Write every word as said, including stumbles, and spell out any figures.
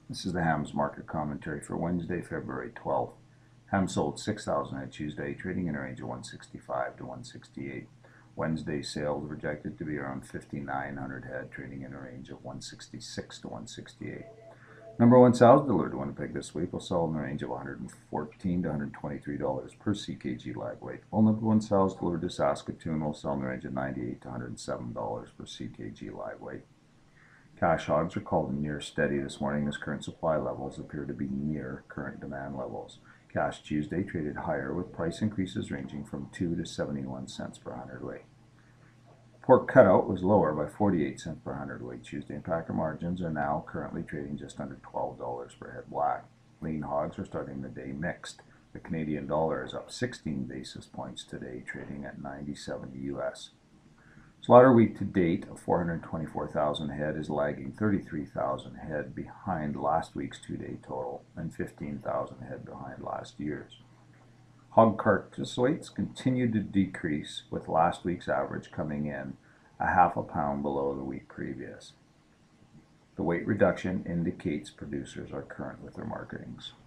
This is the hams market commentary for Wednesday, February twelfth. Ham sold six thousand head Tuesday, trading in a range of one sixty-five to one sixty-eight. Wednesday sales projected to be around fifty-nine hundred head, trading in a range of one sixty-six to one sixty-eight. Number one sows delivered to Winnipeg this week will sell in the range of one fourteen to one twenty-three dollars per C K G live weight. While number one sows delivered to Saskatoon will sell in the range of ninety-eight to one hundred seven dollars per C K G live weight. Cash hogs are called near steady this morning as current supply levels appear to be near current demand levels. Cash Tuesday traded higher with price increases ranging from two to seventy-one cents per hundredweight. Pork cutout was lower by forty-eight cents per hundredweight Tuesday, and packer margins are now currently trading just under twelve dollars per head black. Lean hogs are starting the day mixed. The Canadian dollar is up sixteen basis points today, trading at ninety-seven U S. Slaughter week to date of four hundred twenty-four thousand head is lagging thirty-three thousand head behind last week's two-day total and fifteen thousand head behind last year's. Hog carcass weights continue to decrease, with last week's average coming in a half a pound below the week previous. The weight reduction indicates producers are current with their marketings.